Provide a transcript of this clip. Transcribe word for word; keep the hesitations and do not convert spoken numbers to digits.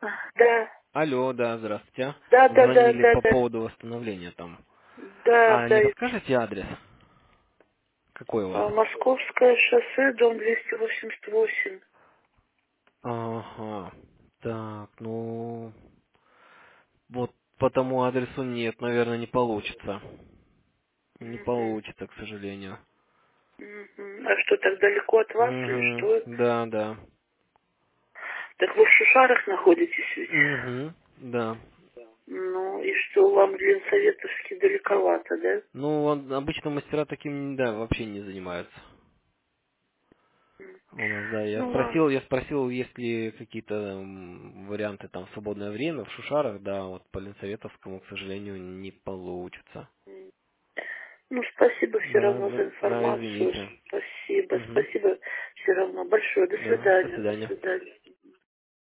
Да, Алло, да, здравствуйте. да, да, да, Звонили да, по да, поводу восстановления там. да, А да. не подскажете адрес? Какой у вас? А, Московское шоссе, дом двести восемьдесят восемь. Ага. Так, ну... Вот по тому адресу нет, наверное, не получится. Не Мгм, получится, к сожалению. мгм. А что, так далеко от вас или Угу, что? да, да. Так вы в Шушарах находитесь ведь? Угу, да. Ну, и что, вам Ленсоветовский далековато, да? Ну, он, обычно мастера таким, да, вообще не занимаются. У нас, да, я Ну, спросил, ладно. я спросил, есть ли какие-то м, варианты там в свободное время в Шушарах, да, вот по Ленсоветовскому, к сожалению, не получится. Ну, спасибо все Да, равно за да, да, информацию. извините. Спасибо, Угу. спасибо все равно большое. До Да, до свидания, до свидания. свидания.